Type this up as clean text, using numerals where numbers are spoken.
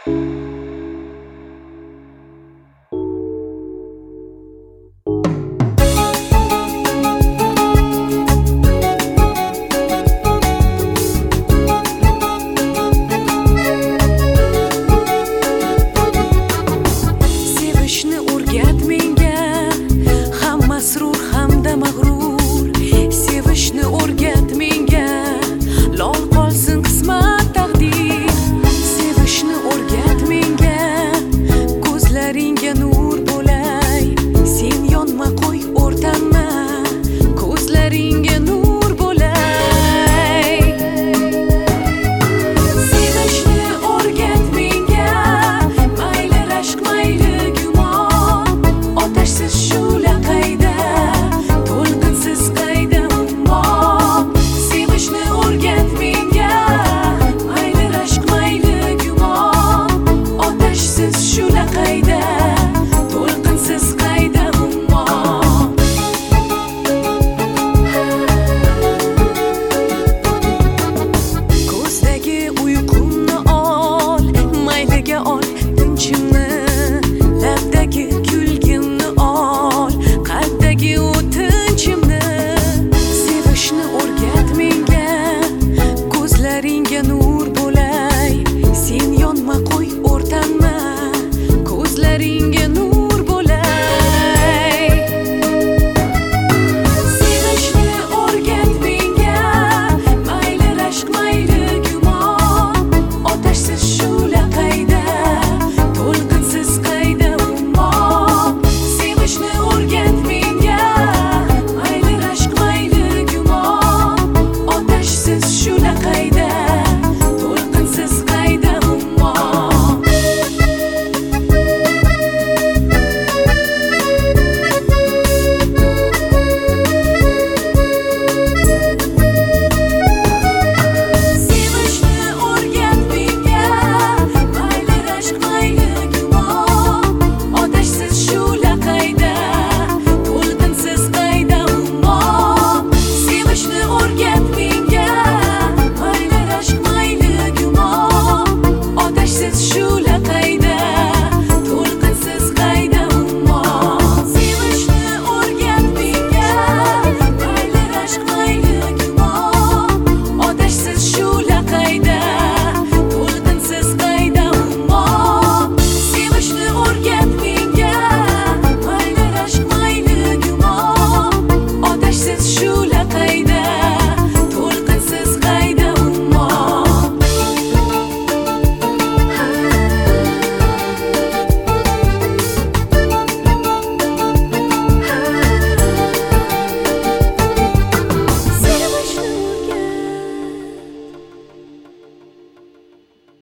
Sevishni o'rgat menga, ham masrur hamda mag'rur. Sevishni o'rgat menga, lol qolsin qismat taqdir. Sevishni o'rgat menga, ko'zlaringga nur bo'lay. Sen yonma qo'y o'rtanma, ko'zlaringga nur bo'lay. Sevishni o'rgat menga, mayli rashq mayli gumon. Otashsiz shu'la qayda, to'lqinsiz qayda ummon. Sevishni o'rgat menga, mayli rashq mayli gumon. Otashsiz shu'la qayda, to'lqinsiz qayda ummon. Ko'zdagi uyqumni ol, mayliga ol tinchimni. Labdagi kulgimni ol, qalbdagi o'tinchimni. Sevishni o'rgat menga, ko'zlaringga nur